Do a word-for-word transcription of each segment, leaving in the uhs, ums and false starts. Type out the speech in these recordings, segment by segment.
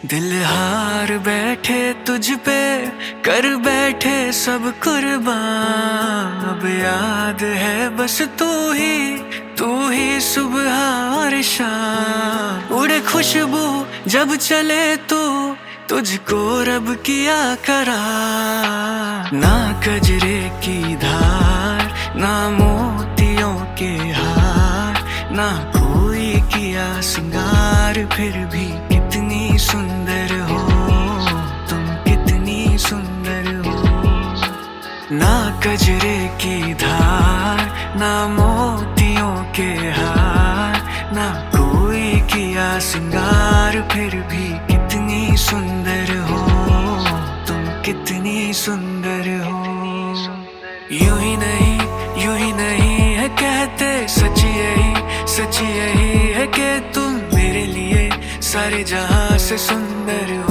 दिल हार बैठे तुझ पे, कर बैठे सब कुर्बान। अब याद है बस तू ही, तू ही सुबह और शाम। उड़े खुशबू जब चले तू, तुझको रब किया करा। ना कजरे की धार, ना मोतियों के हार, ना कोई किया सिंगार। फिर भी कितनी सुंदर हो तुम, कितनी सुंदर हो। ना कजरे की धार, ना मोतियों के हार, ना कोई किया सिंगार। फिर भी कितनी सुंदर हो तुम, कितनी सुंदर हो। यूं ही नहीं, यूं ही नहीं है कहते, सच यही, सच यही है कि तुम मेरे लिए सारे जहां से सुंदर हो।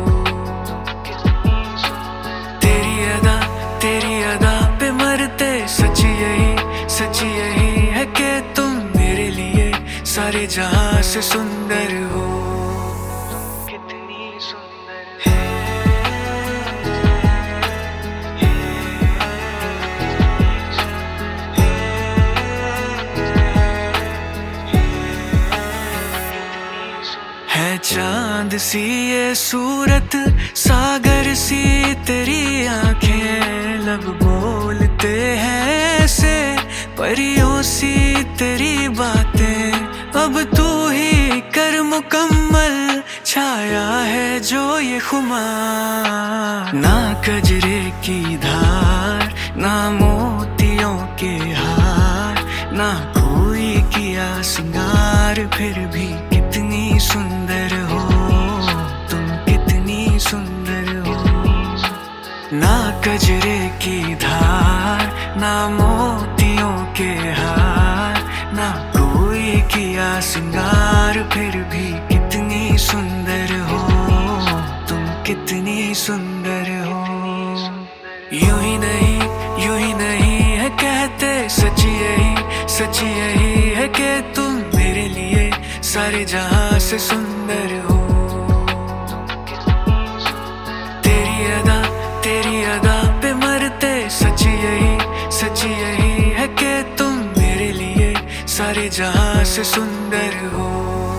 तेरी अदा, तेरी अदा पे मरते, सच यही, सच यही है कि तुम मेरे लिए सारे जहां से सुंदर हो। कितनी सुंदर है। है चांद सी ये सूरत, सागर सी तेरी आंखें। लब बोलते हैं ऐसे, परियों सी तेरी बातें। अब तू ही कर मुकम्मल, छाया है जो ये खुमार। ना कजरे की धार, ना मोतियों के हार, ना कोई किया सिंगार। फिर भी कितनी सुंदर हो तुम, कितनी सुंदर हो। ना कजरे की धार, ना मोतियों के हार, ना कोई किया सिंगार। फिर भी कितनी सुंदर हो तुम, कितनी सुंदर हो। यूं ही नहीं, यूं ही नहीं है कहते, सच यही, सच यही है कि तुम मेरे लिए सारे जहां से सुंदर हो। तेरी अदा, तेरी अदा पे मरते, सच यही, सच यही है कि तुम मेरे लिए सारे जहां से सुंदर हो।